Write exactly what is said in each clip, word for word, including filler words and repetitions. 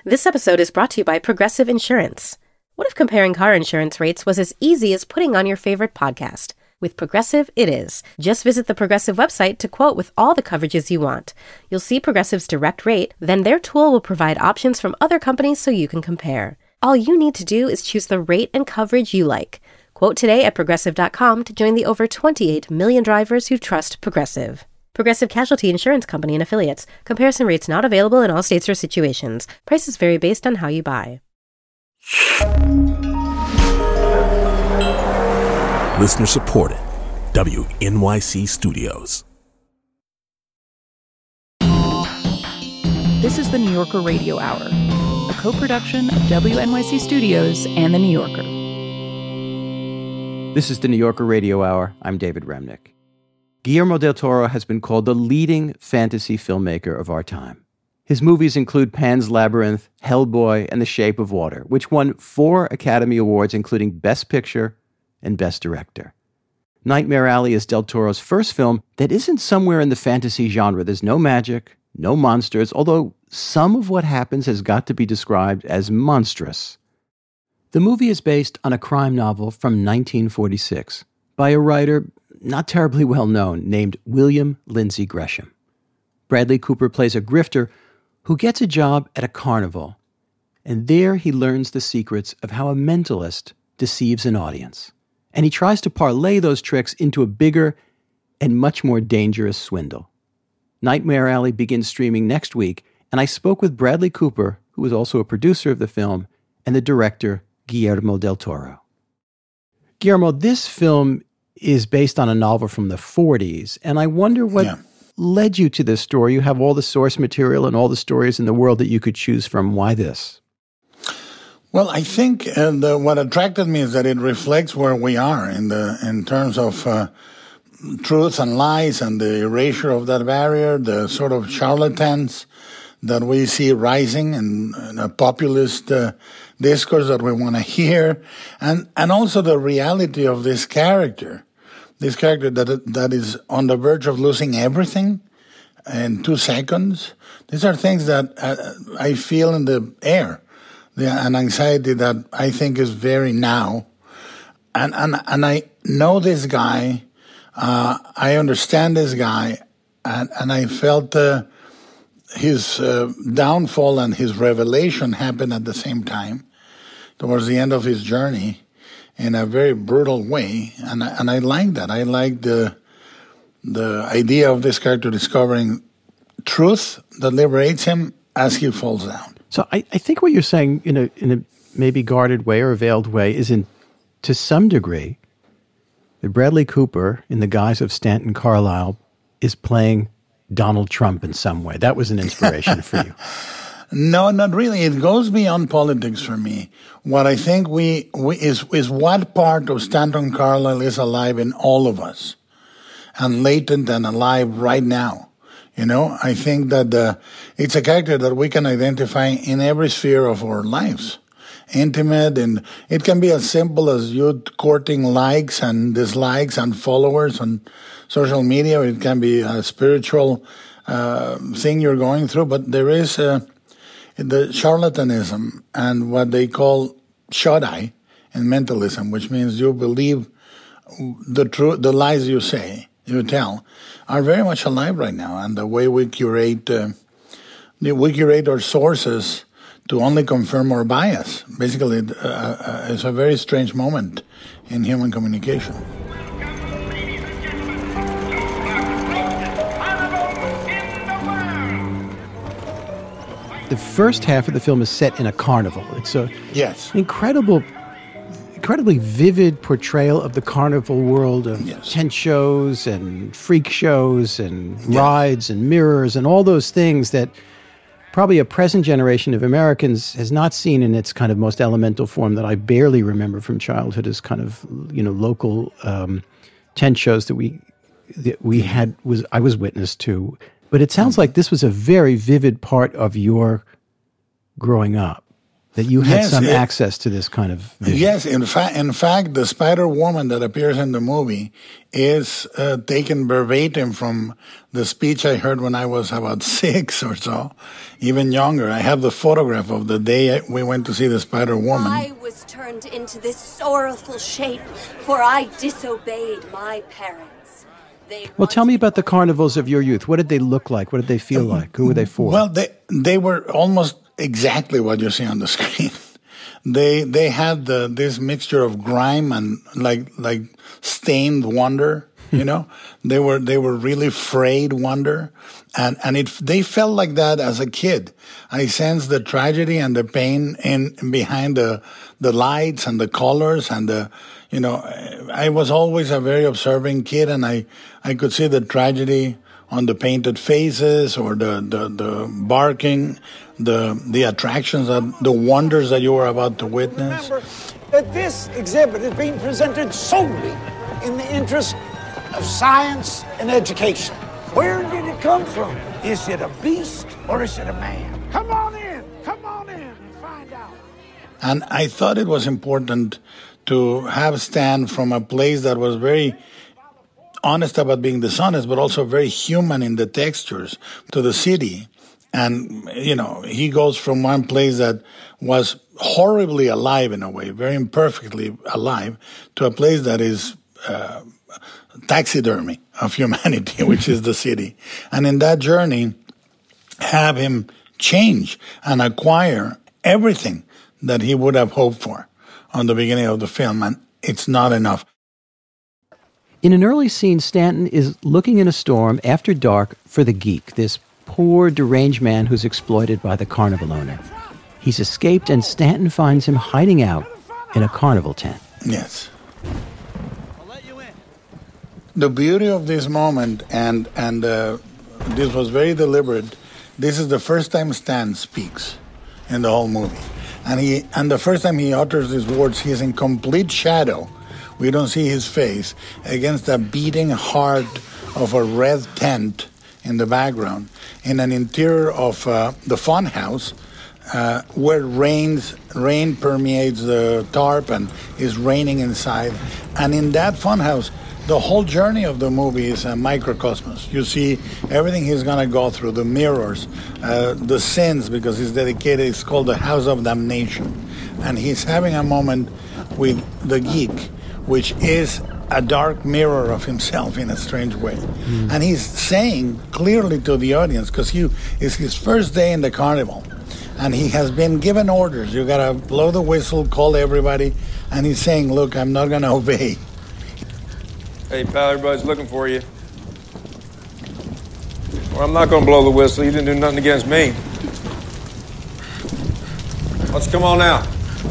This episode is brought to you by Progressive Insurance. What if comparing car insurance rates was as easy as putting on your favorite podcast? With Progressive, it is. Just visit the Progressive website to quote with all the coverages you want. You'll see Progressive's direct rate, then their tool will provide options from other companies so you can compare. All you need to do is choose the rate and coverage you like. Quote today at Progressive dot com to join the over twenty-eight million drivers who trust Progressive. Progressive Casualty Insurance Company and Affiliates. Comparison rates not available in all states or situations. Prices vary based on how you buy. Listener supported. W N Y C Studios. This is the New Yorker Radio Hour, a co-production of W N Y C Studios and The New Yorker. This is the New Yorker Radio Hour. I'm David Remnick. Guillermo del Toro has been called the leading fantasy filmmaker of our time. His movies include Pan's Labyrinth, Hellboy, and The Shape of Water, which won four Academy Awards, including Best Picture and Best Director. Nightmare Alley is del Toro's first film that isn't somewhere in the fantasy genre. There's no magic, no monsters, although some of what happens has got to be described as monstrous. The movie is based on a crime novel from nineteen forty-six by a writer not terribly well known named William Lindsay Gresham. Bradley Cooper plays a grifter who gets a job at a carnival, and there he learns the secrets of how a mentalist deceives an audience. And he tries to parlay those tricks into a bigger and much more dangerous swindle. Nightmare Alley begins streaming next week, and I spoke with Bradley Cooper, who is also a producer of the film, and the director, Guillermo del Toro. Guillermo, this film is based on a novel from the forties, and I wonder what yeah. led you to this story. You have all the source material and all the stories in the world that you could choose from. Why this? Well, I think uh, the, what attracted me is that it reflects where we are in the in terms of uh, truth and lies and the erasure of that barrier, the sort of charlatans that we see rising in, in a populist uh, discourse that we want to hear, and and also the reality of this character, this character that that is on the verge of losing everything in two seconds. These are things that uh, I feel in the air. The, an anxiety that I think is very now. And and, and I know this guy, uh, I understand this guy, and, and I felt uh, his uh, downfall and his revelation happen at the same time, towards the end of his journey, in a very brutal way. And, and I like that. I like the, the idea of this character discovering truth that liberates him as he falls down. So I, I think what you're saying in a in a maybe guarded way or a veiled way is in, to some degree, that Bradley Cooper, in the guise of Stanton Carlyle, is playing Donald Trump in some way. That was an inspiration for you. No, not really. It goes beyond politics for me. What I think we, we is is what part of Stanton Carlyle is alive in all of us, and latent and alive right now. You know, I think that uh, it's a character that we can identify in every sphere of our lives. Intimate, and it can be as simple as you courting likes and dislikes and followers on social media. It can be a spiritual uh, thing you're going through, but there is uh, the charlatanism and what they call shut-eye and mentalism, which means you believe the truth, the lies you say, you tell, are very much alive right now. And the way we curate, uh, we curate our sources to only confirm our bias. Basically, uh, uh, it's a very strange moment in human communication. The first half of the film is set in a carnival. It's a yes. incredible, incredibly vivid portrayal of the carnival world of yes. tent shows and freak shows and yes. rides and mirrors and all those things that probably a present generation of Americans has not seen in its kind of most elemental form that I barely remember from childhood as kind of, you know, local um, tent shows that we that we had was I was witness to. But it sounds like this was a very vivid part of your growing up. that you had Yes, some it- access to this kind of vision. Yes, in fact, in fact, the Spider-Woman that appears in the movie is uh, taken verbatim from the speech I heard when I was about six or so, even younger. I have the photograph of the day we went to see the Spider-Woman. I was turned into this sorrowful shape, for I disobeyed my parents. They Well, tell me about the carnivals of your youth. What did they look like? What did they feel like? Who were they for? Well, they they were almost exactly what you see on the screen. They they had the this mixture of grime and like like stained wonder. You know, they were they were really frayed wonder, and and it they felt like that as a kid. I sensed the tragedy and the pain in behind the the lights and the colors and the. You know, I was always a very observing kid, and I, I could see the tragedy on the painted faces or the, the, the barking, the the attractions, that, the wonders that you were about to witness. Remember that this exhibit is being presented solely in the interest of science and education. Where did it come from? Is it a beast or is it a man? Come on in, come on in and find out. And I thought it was important to have Stan from a place that was very honest about being dishonest, but also very human in the textures, to the city. And, you know, he goes from one place that was horribly alive in a way, very imperfectly alive, to a place that is uh, taxidermy of humanity, which is the city. And in that journey, have him change and acquire everything that he would have hoped for on the beginning of the film, and it's not enough. In an early scene, Stanton is looking in a storm after dark for the geek, this poor, deranged man who's exploited by the carnival owner. He's escaped, and Stanton finds him hiding out in a carnival tent. Yes. The beauty of this moment, and and uh, this was very deliberate, this is the first time Stan speaks in the whole movie. And he and the first time he utters these words, he is in complete shadow. We don't see his face against the beating heart of a red tent in the background, in an interior of uh, the fun house, uh, where rains, rain permeates the tarp and is raining inside. And in that fun house, the whole journey of the movie is a microcosmos. You see everything he's going to go through, the mirrors, uh, the sins, because he's dedicated, it's called the House of Damnation. And he's having a moment with the geek, which is a dark mirror of himself in a strange way. Mm. And he's saying clearly to the audience, because he it's his first day in the carnival, and he has been given orders. You got to blow the whistle, call everybody, and he's saying, look, I'm not going to obey. Hey, pal, everybody's looking for you. Well, I'm not going to blow the whistle. You didn't do nothing against me. Let's come on out.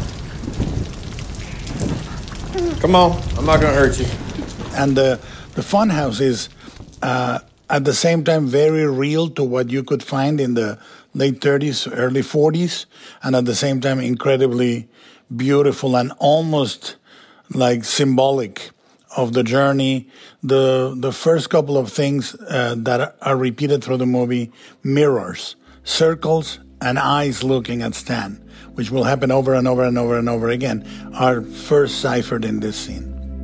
Come on. I'm not going to hurt you. And the, the fun house is, uh, at the same time, very real to what you could find in the late thirties, early forties, and at the same time, incredibly beautiful and almost like symbolic of the journey. The the first couple of things uh, that are repeated through the movie, mirrors, circles, and eyes looking at Stan, which will happen over and over and over and over again, are first ciphered in this scene.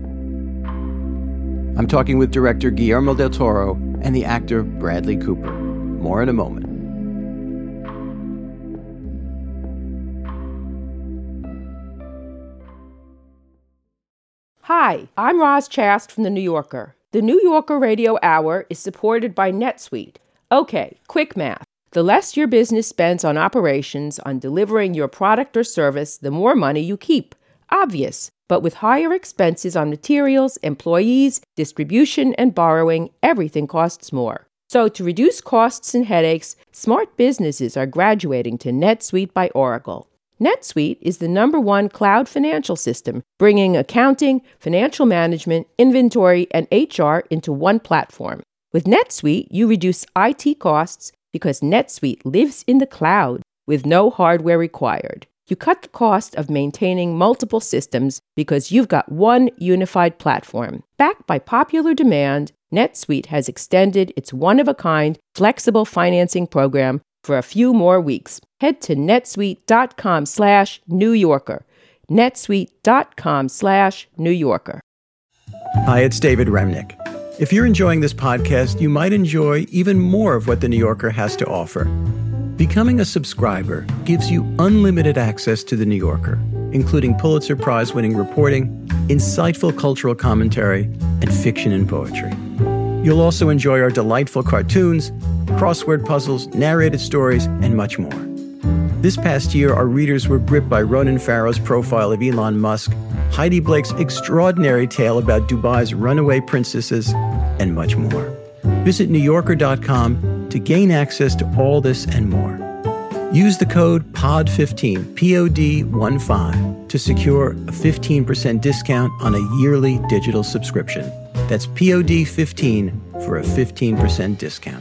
I'm talking with director Guillermo del Toro and the actor Bradley Cooper. More in a moment. Hi, I'm Roz Chast from The New Yorker. The New Yorker Radio Hour is supported by NetSuite. Okay, quick math. The less your business spends on operations, on delivering your product or service, the more money you keep. Obvious. But with higher expenses on materials, employees, distribution, and borrowing, everything costs more. So to reduce costs and headaches, smart businesses are graduating to NetSuite by Oracle. NetSuite is the number one cloud financial system, bringing accounting, financial management, inventory, and H R into one platform. With NetSuite, you reduce I T costs because NetSuite lives in the cloud with no hardware required. You cut the cost of maintaining multiple systems because you've got one unified platform. Backed by popular demand, NetSuite has extended its one-of-a-kind, flexible financing program for a few more weeks. Head to netsuite.com slash New Yorker. netsuite.com slash New Yorker. Hi, it's David Remnick. If you're enjoying this podcast, you might enjoy even more of what The New Yorker has to offer. Becoming a subscriber gives you unlimited access to The New Yorker, including Pulitzer Prize-winning reporting, insightful cultural commentary, and fiction and poetry. You'll also enjoy our delightful cartoons, crossword puzzles, narrated stories, and much more. This past year, our readers were gripped by Ronan Farrow's profile of Elon Musk, Heidi Blake's extraordinary tale about Dubai's runaway princesses, and much more. Visit New Yorker dot com to gain access to all this and more. Use the code P O D fifteen, P O D fifteen, to secure a fifteen percent discount on a yearly digital subscription. That's P O D fifteen for a fifteen percent discount.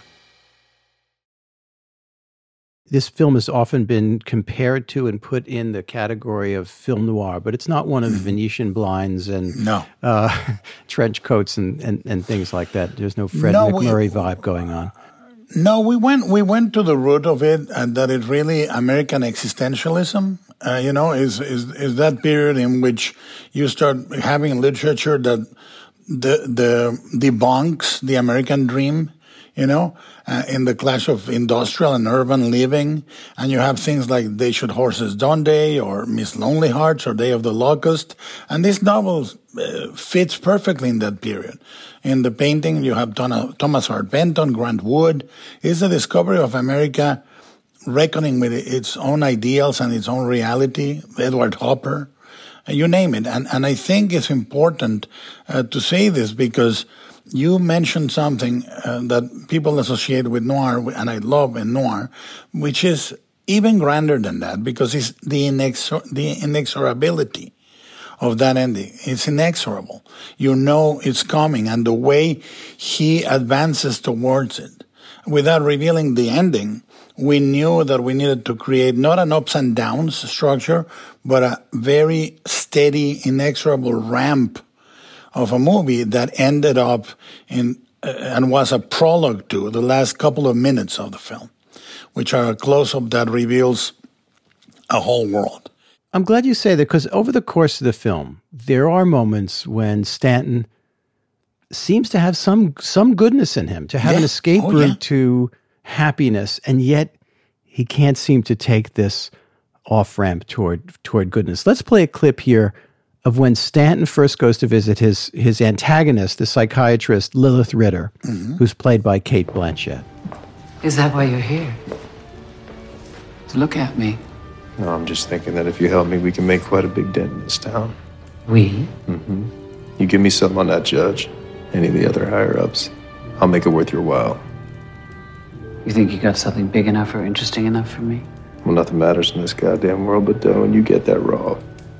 This film has often been compared to and put in the category of film noir, but it's not one of Venetian blinds and no. uh, trench coats and, and, and things like that. There's no Fred no, McMurray we, vibe going on. No, we went we went to the root of it, and that it's really American existentialism. Uh, you know, is is is that period in which you start having literature that the the debunks the American dream. You know, uh, in the clash of industrial and urban living, and you have things like They Shoot Horses Don't They, or Miss Lonely Hearts, or Day of the Locust, and this novel uh, fits perfectly in that period. In the painting, you have Ton- Thomas Hart Benton, Grant Wood. It's the discovery of America reckoning with its own ideals and its own reality. Edward Hopper, you name it, and and I think it's important uh, to say this because you mentioned something uh, that people associate with noir, and I love in noir, which is even grander than that, because it's the, inexor- the inexorability of that ending. It's inexorable. You know it's coming, and the way he advances towards it, without revealing the ending, we knew that we needed to create not an ups and downs structure, but a very steady, inexorable ramp of a movie that ended up in uh, and was a prologue to the last couple of minutes of the film, which are a close-up that reveals a whole world. I'm glad you say that, because over the course of the film, there are moments when Stanton seems to have some some goodness in him, to have yeah. an escape oh, route yeah. to happiness, and yet he can't seem to take this off-ramp toward toward goodness. Let's play a clip here of when Stanton first goes to visit his his antagonist, the psychiatrist Lilith Ritter, mm-hmm. who's played by Cate Blanchett. Is that why you're here? To look at me? No, I'm just thinking that if you help me, we can make quite a big dent in this town. We? Mm-hmm. You give me something on that judge, any of the other higher-ups, I'll make it worth your while. You think you got something big enough or interesting enough for me? Well, nothing matters in this goddamn world but dough, and you get that raw.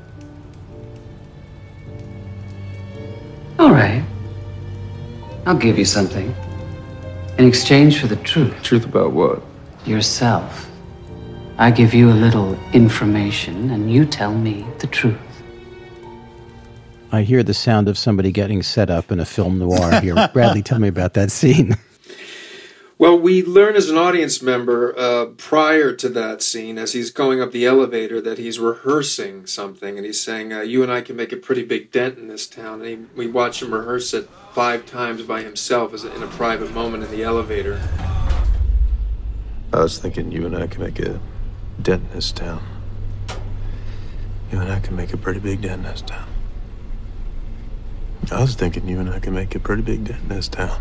All right. I'll give you something. In exchange for the truth. Truth about what? Yourself. I give you a little information, and you tell me the truth. I hear the sound of somebody getting set up in a film noir here. Bradley, tell me about that scene. Well, we learn as an audience member uh, prior to that scene, as he's going up the elevator, that he's rehearsing something, and he's saying, uh, you and I can make a pretty big dent in this town. And he, we watch him rehearse it five times by himself as a, in a private moment in the elevator. I was thinking you and I can make a dent in this town. You and I can make a pretty big dent in this town. I was thinking you and I can make a pretty big dent in this town.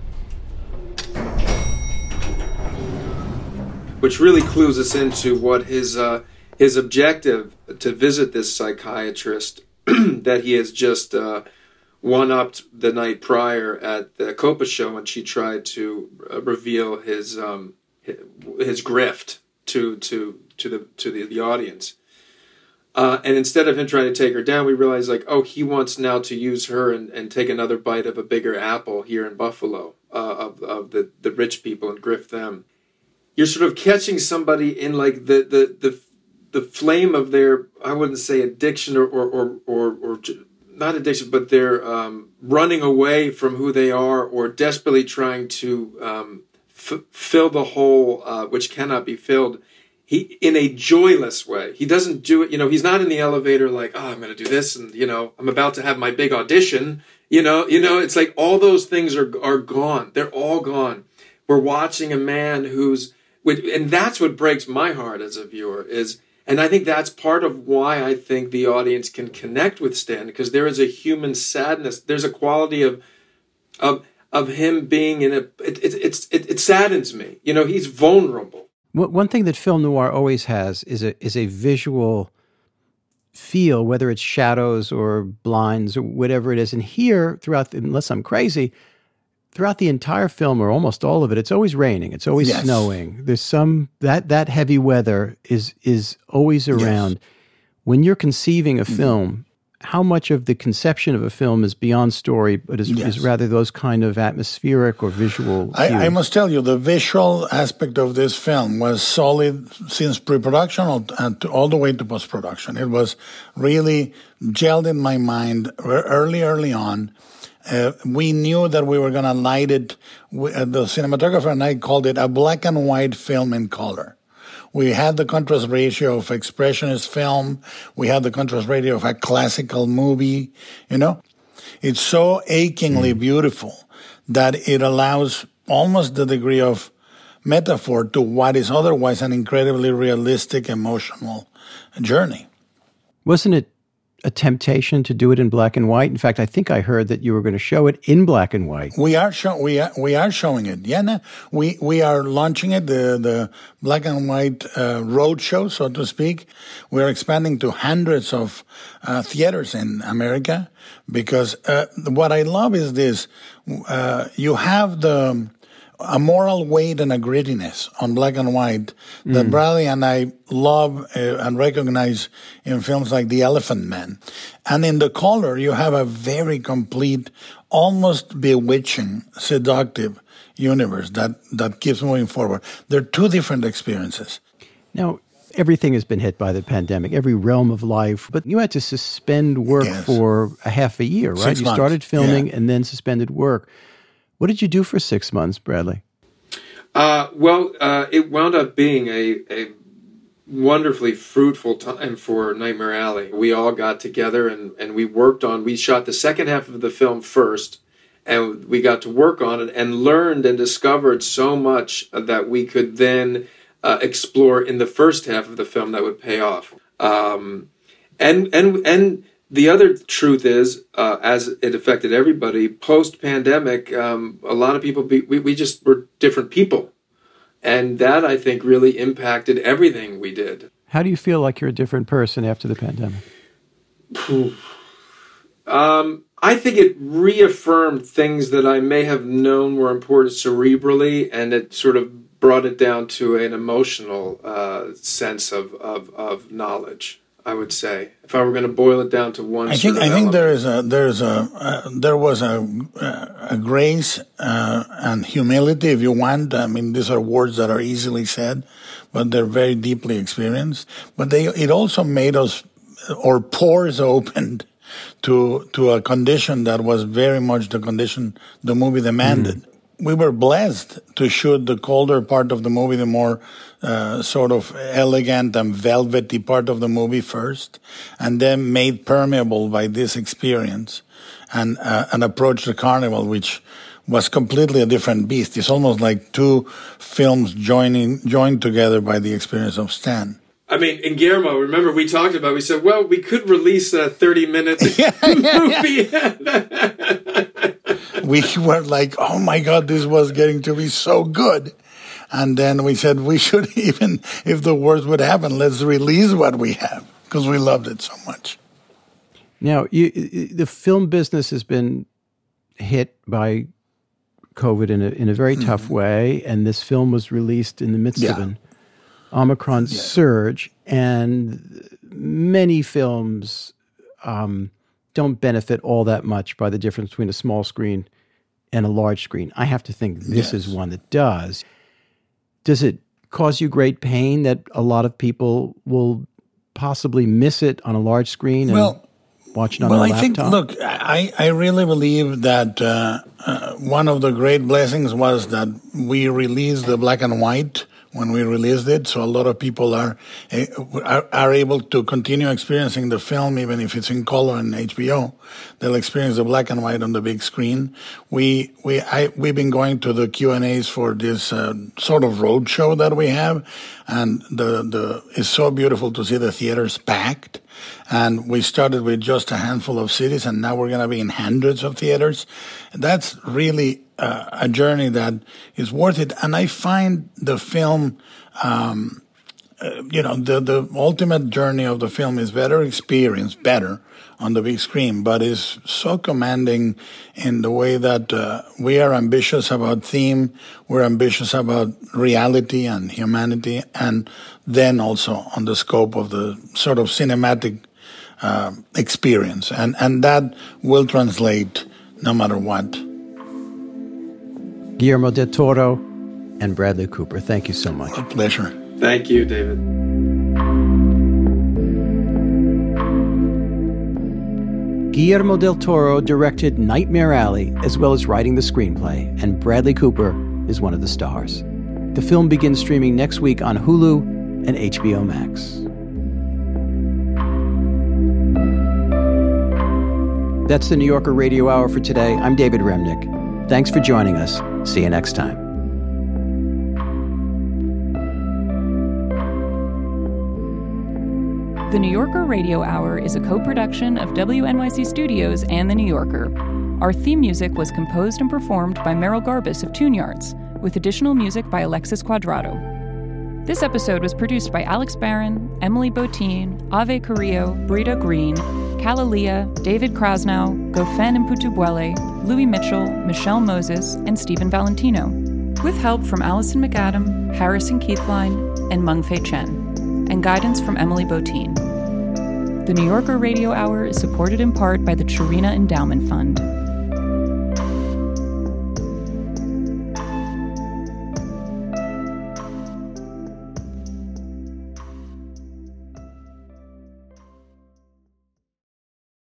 Which really clues us into what his uh, his objective to visit this psychiatrist that he has just uh, one-upped the night prior at the Copa show when she tried to uh, reveal his um, his grift to to to the to the, the audience. Uh, and instead of him trying to take her down, we realize, like, oh, he wants now to use her and, and take another bite of a bigger apple here in Buffalo, uh, of of the, the rich people, and grift them. You're sort of catching somebody in, like, the the the, the flame of their, I wouldn't say addiction or or or, or, or not addiction, but they're um, running away from who they are, or desperately trying to um, f- fill the hole uh, which cannot be filled. He, in a joyless way. He doesn't do it, you know, he's not in the elevator like, oh, I'm going to do this, and, you know, I'm about to have my big audition. You know, you know, it's like all those things are are gone. They're all gone. We're watching a man who's, and that's what breaks my heart as a viewer is, and I think that's part of why I think the audience can connect with Stan, because there is a human sadness. There's a quality of, of, of him being in a, it, it, it's, it, it saddens me. You know, he's vulnerable. One thing that film noir always has is a is a visual feel, whether it's shadows or blinds or whatever it is. And here, throughout, the, unless I'm crazy, throughout the entire film or almost all of it, it's always raining. It's always yes. snowing. There's some that that heavy weather is is always around. Yes. When you're conceiving a film, how much of the conception of a film is beyond story, but is, yes. is rather those kind of atmospheric or visual I, I must tell you, the visual aspect of this film was solid since pre-production and all the way to post-production. It was really gelled in my mind early, early on. Uh, we knew that we were going to light it. We, uh, the cinematographer and I called it a black and white film in color. We had the contrast ratio of expressionist film. We had the contrast ratio of a classical movie, you know. It's so achingly mm. beautiful that it allows almost the degree of metaphor to what is otherwise an incredibly realistic, emotional journey. Wasn't it a temptation to do it in black and white? In fact, I think I heard that you were going to show it in black and white. We are show we are we are showing it. Yeah, no, we we are launching it, the the black and white uh, road show, so to speak. We are expanding to hundreds of uh, theaters in America because uh, what I love is this: uh, you have the a moral weight and a grittiness on black and white that mm. Bradley and I love uh, and recognize in films like The Elephant Man. And in the color, you have a very complete, almost bewitching, seductive universe that, that keeps moving forward. They're two different experiences. Now, everything has been hit by the pandemic, every realm of life, but you had to suspend work yes. for a half a year, right? Six you months. started filming yeah. and then suspended work. What did you do for six months, Bradley? Uh, well, uh, it wound up being a, a wonderfully fruitful time for Nightmare Alley. We all got together and, and we worked on, we shot the second half of the film first, and we got to work on it and learned and discovered so much that we could then uh, explore in the first half of the film that would pay off. Um, and, and, and, The other truth is, uh, as it affected everybody, post-pandemic, um, a lot of people, be, we, we just were different people. And that, I think, really impacted everything we did. How do you feel like you're a different person after the pandemic? um, I think it reaffirmed things that I may have known were important cerebrally, and it sort of brought it down to an emotional uh, sense of, of, of knowledge. I would say, if I were going to boil it down to one, I think I think there is a there is a uh, there was a a grace uh, and humility, if you want. I mean, these are words that are easily said, but they're very deeply experienced. But they it also made us, or pores opened to to a condition that was very much the condition the movie demanded. Mm-hmm. We were blessed to shoot the colder part of the movie, the more uh, sort of elegant and velvety part of the movie first, and then made permeable by this experience and uh, and approach the carnival, which was completely a different beast. It's almost like two films joining joined together by the experience of Stan. I mean, in Guillermo, remember we talked about, we said, well, we could release a thirty-minute movie. We were like, oh my God, this was getting to be so good. And then we said, we should even, if the worst would happen, let's release what we have, because we loved it so much. Now, you, the film business has been hit by COVID in a, in a very mm-hmm. tough way, and this film was released in the midst yeah. of an Omicron yeah. surge, and many films um, don't benefit all that much by the difference between a small screen and a large screen. I have to think this yes. is one that does. Does it cause you great pain that a lot of people will possibly miss it on a large screen? And- well, watch it on well, the I laptop? think, look, I, I really believe that uh, uh, one of the great blessings was that we released the black and white when we released it, so a lot of people are, are are able to continue experiencing the film even if it's in color in H B O. They'll experience the black and white on the big screen. We we I we've been going to the Q and A's for this uh, sort of road show that we have, and the the it's so beautiful to see the theaters packed. And we started with just a handful of cities, and now we're going to be in hundreds of theaters. That's really uh, a journey that is worth it. And I find the film, um, uh, you know, the, the ultimate journey of the film is better experience, better on the big screen, but is so commanding in the way that uh, we are ambitious about theme, we're ambitious about reality and humanity, and then also on the scope of the sort of cinematic uh, experience. And, and that will translate no matter what. Guillermo del Toro and Bradley Cooper, thank you so much. A pleasure. Thank you, David. Guillermo del Toro directed Nightmare Alley as well as writing the screenplay, and Bradley Cooper is one of the stars. The film begins streaming next week on Hulu and H B O Max. That's the New Yorker Radio Hour for today. I'm David Remnick. Thanks for joining us. See you next time. The New Yorker Radio Hour is a co-production of W N Y C Studios and The New Yorker. Our theme music was composed and performed by Meryl Garbus of Tune Yards, with additional music by Alexis Cuadrado. This episode was produced by Alex Barron, Emily Botein, Ave Carrillo, Brita Green, Kalalia, David Krasnow, Gofen Mputubuele, Louis Mitchell, Michelle Moses, and Stephen Valentino, with help from Allison McAdam, Harrison Keithline, and Mengfei Chen, and guidance from Emily Botein. The New Yorker Radio Hour is supported in part by the Chirina Endowment Fund.